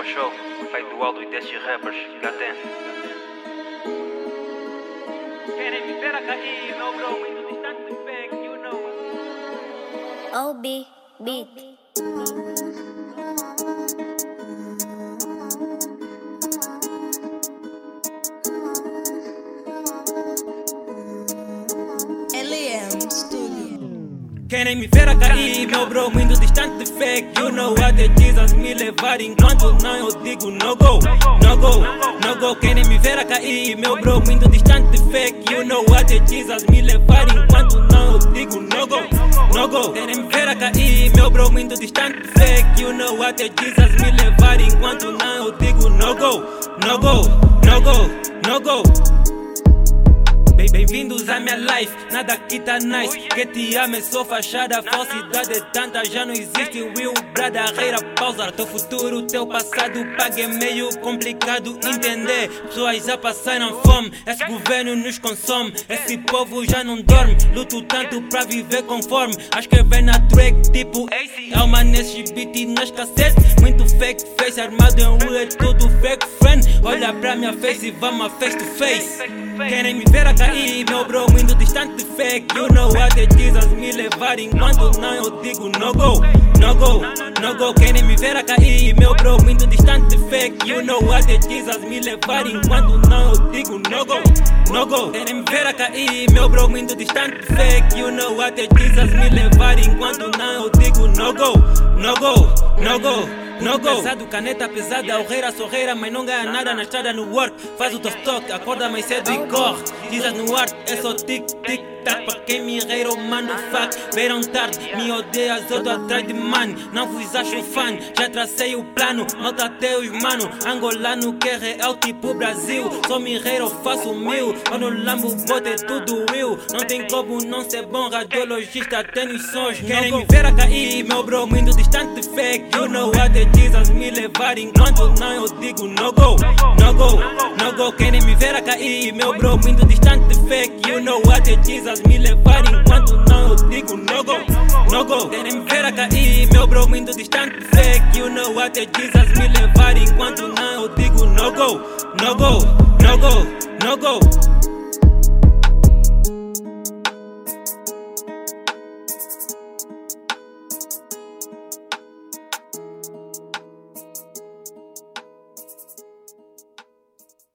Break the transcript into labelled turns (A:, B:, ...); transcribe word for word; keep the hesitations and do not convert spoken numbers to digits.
A: Super Show, pai do Aldo e destes rappers, Gaten. Querem me ver a cair, meu bro, muito distante, fake, you know.
B: O B Beat.
C: L M Studio.
D: Querem me ver a cair, meu bro, muito distante, fake. You know what it is, me levar enquanto não eu digo no go, no go, no go. Querem me ver a cair, meu bro, muito distante, fake. You know what it is, me levar enquanto não eu digo no go, no go. Querem me ver a cair, meu bro, muito distante, fake. You know what it is, me levar enquanto não eu digo no go, no go, no go, no go. Bem-vindos à minha life, nada aqui tá nice. Que te ame, sou fachada, falsidade é tanta, já não existe Will, brada, reira, pausa. Teu futuro, teu passado, paga é meio complicado entender. Pessoas já passaram fome, esse governo nos consome. Esse povo já não dorme, luto tanto pra viver conforme. A escrever na track, tipo alma nesses beat e nas cassetes. Muito fake face, armado em Will, é tudo fake friend. Olha pra minha face e vamos a face to face. Querem me ver a cair, meu bro, muito distante, fake. You know what it is, me levar enquanto não eu digo no go, no go, no go. Querem me ver a cair, meu bro, muito distante, fake. You know what it is, me levar enquanto não eu digo no go, no go. Querem me ver a cair, meu bro, muito distante, fake. You know what it is, me levar enquanto não eu digo no go, no go, no go. No go. Pesado, caneta pesada, orreira, sorreira, mas não ganha nada na estrada no work. Faz o teu stock, acorda mais cedo e corre. Dizas no ar, é só tic, tic, tac. Pra quem me reira, mando fuck. Veiram tarde, me odeias, eu tô atrás de man. Não vos acho fã, já tracei o plano. Nota até os mano, angolano que é real tipo Brasil. Sou me reiro, faço mil. Quando lambo, bote é tudo will. Não tem como não ser bom, radiologista, tem os sons. Querem me ver a cair, meu bro, muito distante, fake. You know what it is, me levar enquanto não eu digo no go, no go, no go. Querem me ver a cair, meu bro, muito distante, fake. You know what it is, me levar enquanto não eu digo no go, no go. Querem me ver a cair, meu bro, muito distante, fake. You know what it is, me levar enquanto não eu digo no go, no go, no go, no go.